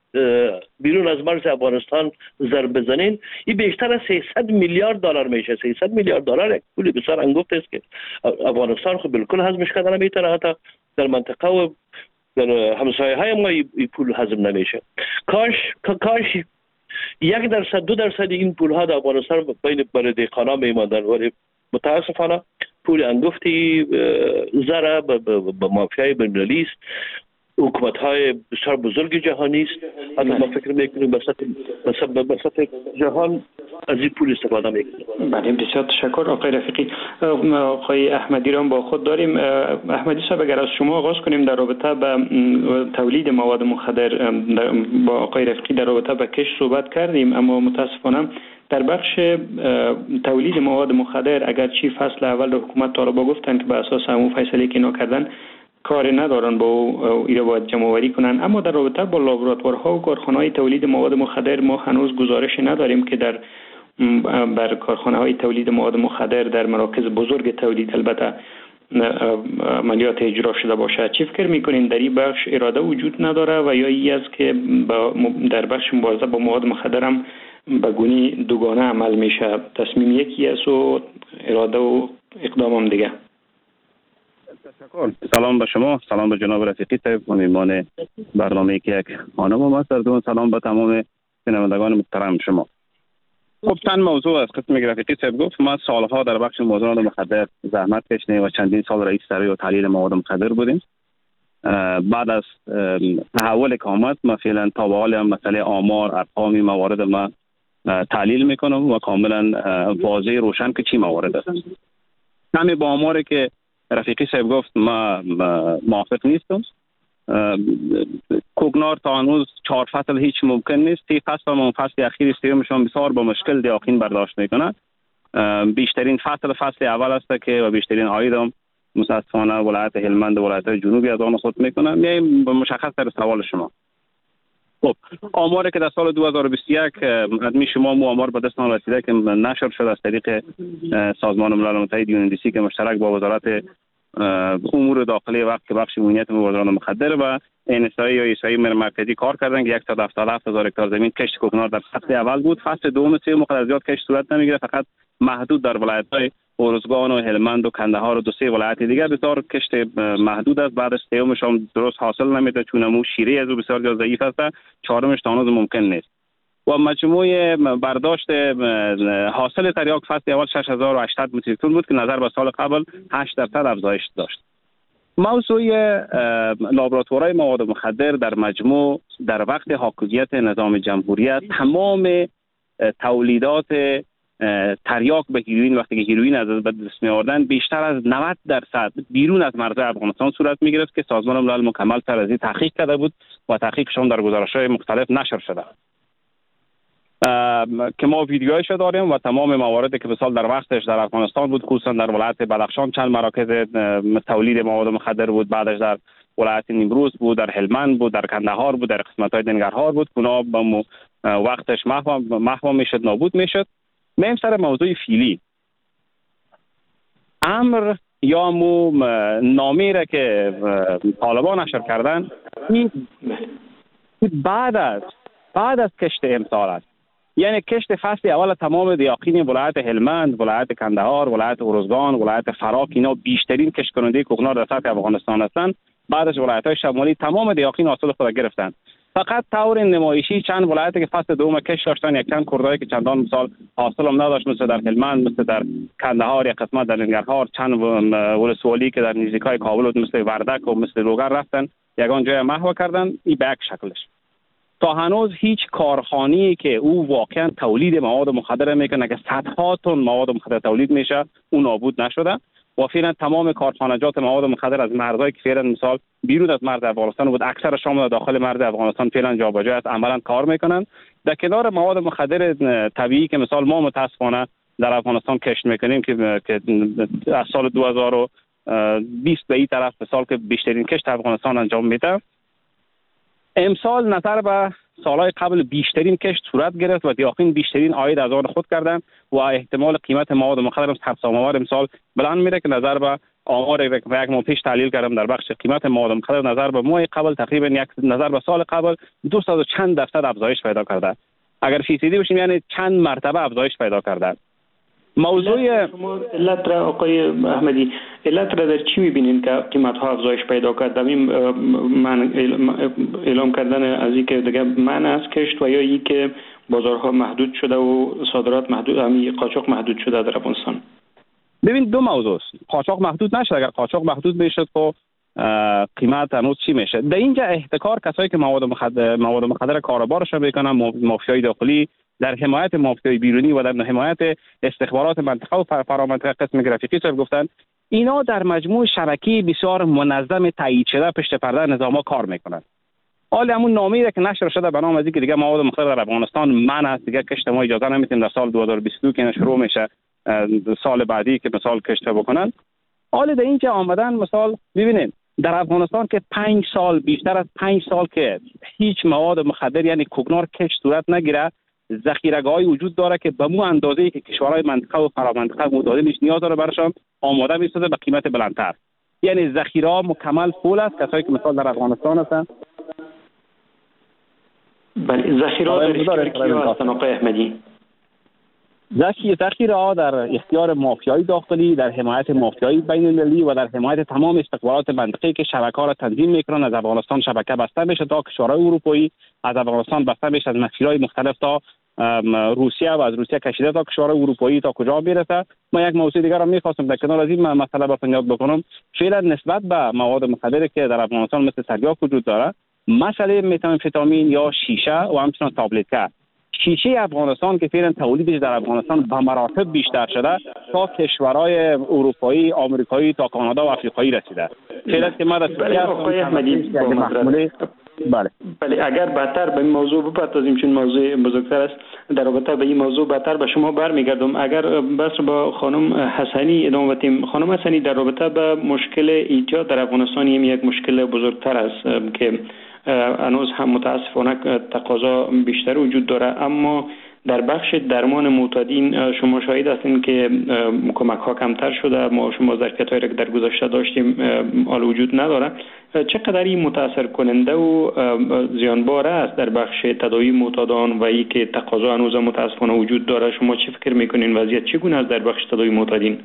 بیرون از مرز افغانستان ضرب بزنین، این بیشتر از سیصد میلیارد دلار میشه. سیصد میلیارد دلار یک پول بسیار انگفت است که افغانستان خود بالکل هضمش کردن نمیتونه، حتی در منطقه و در همسایه های ما این پول هضم نمیشه. کاش کاش یک درصد دو درصد این پول ها در افغانستان بین برای دهقانا میماندن، ولی متاسفانه پول انگفتی زره به مافیای بین‌المللی است. حکومت های بسیار بزرگ جهانی است. حتی ما فکر میکنیم به سطح جهان از این پول استفاده میکنیم. بله، بسیار تشکر آقای رفیقی. آقای احمدی را با خود داریم. احمدی صاحب، اگر از شما آغاز کنیم در رابطه به تولید مواد مخدر. با آقای رفیقی در رابطه به کش صحبت کردیم، اما متاسفانه در بخش تولید مواد مخدر اگرچه فصل اول حکومت طالبا گفتن که به اساس همون فیصله که اینا کردن کار ندارن با او اینا باید جمع آوری کنن، اما در رابطه با لابراتوارها و کارخانه‌های تولید مواد مخدر ما هنوز گزارش نداریم که در بر کارخانه‌های تولید مواد مخدر در مراکز بزرگ تولید البته عملیات اجرا شده باشه. چی فکر میکنین در این بخش اراده وجود نداره و یا ای است که در بخش مبارزه با مواد مخدر هم به گونه دوگانه عمل میشه؟ تصمیم یکی است و اراده و اقدام هم دیگه. تشکر. سلام به شما، سلام به جناب رفیقی صاحب، مهمان برنامه که یک خانم هم هست. دو سلام به تمام شنوندگان محترم شما. خب چند موضوع از قسم که رفیقی صاحب گفت. ما سالها در بخش موضوعات مخدر زحمت کشیدیم و چندین سال رئیس سروی و تحلیل مواد مخدر بودیم. بعد از تحول که آمد ما فعلا تا به حال هم مسئله آمار ارقام موارد ما تحلیل میکنم و کاملا واضح روشن که چی موارد است. همین با آماری که رفیقی صاحب گفت ما موافق نیستم. کوکنار تا هنوز چهار فصل هیچ ممکن نیست. تی فصل و فصل اخیر سیومشون بسیار با مشکل دیاقین برداشت میکنه. بیشترین فصل فصل اول است که و بیشترین عاید هم متاسفانه ولایت هلمند و ولایت جنوبی از آن خود میکنه. میایم مشخص در سوال شما. خب آماری که در سال دو هزار و بیست و یک ادمی شما مو آمار به دست ما رسیده که نشر شده از طریق سازمان ملل متحد یو ان دی سی که مشترک با وزارت امور داخلی وقت که بخش امنیت مبادرات مخدر و ان اس ای یا ایسای مرکزی کار کردن که صد و هفتاد و هفت هزار هکتار زمین کشت کوکنار در فصل اول بود. فصل دوم سه مقدار زیاد کشت صورت نمیگیره، فقط محدود در ولایت‌های ارزگان و هلمند و کندهار و دو سه ولایت دیگر بسیار کشت محدود است. بعد از سومش هم درست حاصل نمیده چون مو شیره از او بسیار زیاد ضعیف است. چهارمش تا هنوز ممکن نیست. و مجموع برداشت حاصل تریاک فصل اول شش هزار و هشتصد متریک تن بود که نظر به سال قبل هشت درصد افزایش داشت. موضوع لابراتوارهای مواد مخدر در مجموع در وقت حاکمیت نظام جمهوریت تمام تولیدات تریاک به هیروئین وقتی که هیروئین از دست می آوردن بیشتر از نود درصد بیرون از مرز افغانستان صورت می گرفت که سازمان ملل مکمل تر از این تحقیق کرده بود و تحقیقشون در گزارش‌های مختلف نشر شده که ما ویدیوهایش داریم و تمام مواردی که مثال در وقتش در افغانستان بود، خصوصا در ولایت بدخشان چند مراکز تولید مواد مخدر بود، بعدش در ولایت نیمروز بود، در هلمند بود، در کندهار بود، در قسمت‌های دنگرهار بود. اونا به وقتش محو محو میشد، نابود میشد. میم سر موضوع فیلی امر یا مو نامی را که طالبان نشر کردن این بعد از بعد از کشت امسال است. یعنی کشت فصل اول تمام دیاقین ولایت هلمند، ولایت کندهار، ولایت ارزگان، ولایت فراک اینا بیشترین کشت کننده کوکنار در سطح افغانستان هستند. بعدش ولایت‌های شمالی تمام دیاقین حاصل خود گرفتند. فقط طور نمایشی چند ولایتی که فصل دوم کش داشتن، یک چند کردایی که چندان مثال حاصل هم نداشت، مثل در هلمند، مثل در کندهار، یک قسمت در ننگرهار، چند ولسوالی که در نزدیکای کابل بود مثل وردک و مثل لوگر رفتن یگان جای محو کردن. این به یک شکلش. تا هنوز هیچ کارخانه‌ای که او واقعا تولید مواد مخدر میکنه که صدها تن مواد مخدر تولید میشه اون نابود نشده و فعلا تمام کارخانجات مواد مخدر از مرزهای که فعلا مثال بیرون از مرز افغانستان بود اکثرش هم داخل مرز افغانستان فعلا جابجا است، عملا کار میکنن. در کنار مواد مخدر طبیعی که مثال ما متاسفانه در افغانستان کشت میکنیم که که از سال دو هزار و بیست به این طرف مثال که بیشترین کشت افغانستان انجام میده، امسال نظر به سالهای قبل بیشترین کشت صورت گرفت و دیاقین بیشترین عاید از آن خود کردن و احتمال قیمت مواد مخدر هم سرسام‌آور امسال بلند میره که نظر به آمار یک ماه پیش تحلیل کردم در بخش قیمت مواد مخدر نظر به ماه قبل تقریبا یک نظر به سال قبل دویست و چند درصد افزایش پیدا کرده. اگر فیصدی بشیم یعنی چند مرتبه افزایش پیدا کرده. موضوع شما علت را آقای احمدی علت را در چی می‌بینید که قیمت ها افزایش پیدا کرده؟ همین من اعلام کردن از اینکه دیگه من از کشت و یا این که بازارها محدود شده و صادرات محدود، همین قاچاق محدود شده در افغانستان. ببین دو موضوع است. قاچاق محدود نشد. اگر قاچاق محدود بشد خب قیمت هنوز چی میشه؟ در اینجا احتکار کسایی که مواد مخدر مواد مخدر کاروبارش میکنن، مافیای داخلی در حمایت مافیای بیرونی و در حمایت استخبارات منطقه و فرامنطقه قسم گرافیکی صاحب گفتن، اینا در مجموع شبکه بسیار منظم تایید شده پشت پرده نظاما کار میکنن. حالا همون نامه‌ای که نشر شده به نام از اینکه دیگه مواد مخدر در افغانستان منع است، دیگه کشت ما اجازه نمیدیم در سال دو هزار و بیست و دو که شروع میشه سال بعدی که مثال کشت بکنن. حالا در اینجا آمدن مثال ببینید در افغانستان که پنج سال بیشتر از پنج سال که هیچ مواد مخدر یعنی کوکنار کشت صورت نگیره، ذخیره‌گاهی وجود داره که به مو اندازه‌ای که کشورهای منطقه و فرامنطقه متعادلش نیاز داره براشون آماده می‌سازه به قیمت بلندتر. یعنی ذخیره مکمل فول است. کسایی که مثال در افغانستان هستن بله ذخیره در اختیار هستن آقای احمدی. ذخیره ها در اختیار مافیای داخلی، در حمایت مافیای بین‌المللی و در حمایت تمام استخبارات منطقه‌ای که شبکه‌ها را تنظیم می‌کنند. از افغانستان شبکه بسته میشه تا کشورهای اروپایی، از افغانستان بسته میشه از مسیرهای مختلف تا روسیه و از روسیه کشیده تا کشورهای اروپایی تا کجا میرسه. ما یک موضوع دیگر را می‌خواستم در کنار از این مسئله باتون یاد بکنم. فعلا نسبت به مواد مخدر که در افغانستان مثل تریاک وجود داره، مسئله متامفتامین یا شیشه و همچنین تابلت، شیشه افغانستان که فعلا تولیدش در افغانستان به مراتب بیشتر شده تا کشورهای اروپایی، آمریکایی تا کانادا و آفریقایی رسیده. فعلا که ما در بله آقای احمدی بله بله اگر بهتر به این موضوع بپردازیم چون موضوع بزرگتر است، در رابطه به این موضوع بهتر به شما برمیگردم. اگر بس با خانم حسنی ادامه بدیم. خانم حسنی در رابطه به مشکل ایجاد در افغانستان یک مشکل بزرگتر است که هنوز هم متاسفانه تقاضا بیشتر وجود داره، اما در بخش درمان معتادین شما شاهد هستین که کمک ها کمتر شده. ما شما ظرفیت‌هایی که در گذشته داشتیم حال وجود نداره. چقدر این متاثر کننده و زیانبار است در بخش تداوی معتادان و ای که تقاضا هنوز متاسفانه وجود داره؟ شما چی فکر میکنین وضعیت چگونه است در بخش تداوی معتادین؟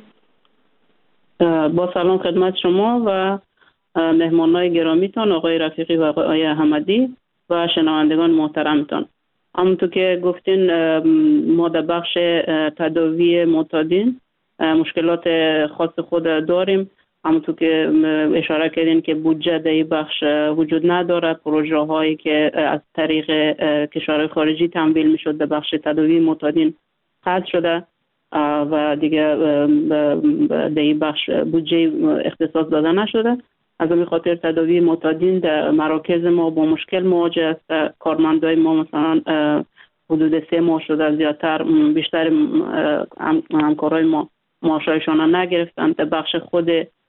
با سلام خدمت شما و مهمانای گرامیتان آقای رفیقی و آقای احمدی و شنوندگان محترمتان. همونطور که گفتین ما در بخش تداوی معتادین مشکلات خاص خود داریم. همونطور که اشاره کردین که بودجه در این بخش وجود نداره. پروژه هایی که از طریق کشورهای خارجی تمویل میشد در بخش تداوی معتادین قطع شده و دیگه در این بخش بودجه اختصاص داده نشده. از این خاطر تداوی معتادین در مراکز ما با مشکل مواجه است. کارمندای ما مثلا حدود سه ماه شده زیادتر بیشتر همکارای ما معاشایشان نگرفتند. در بخش خود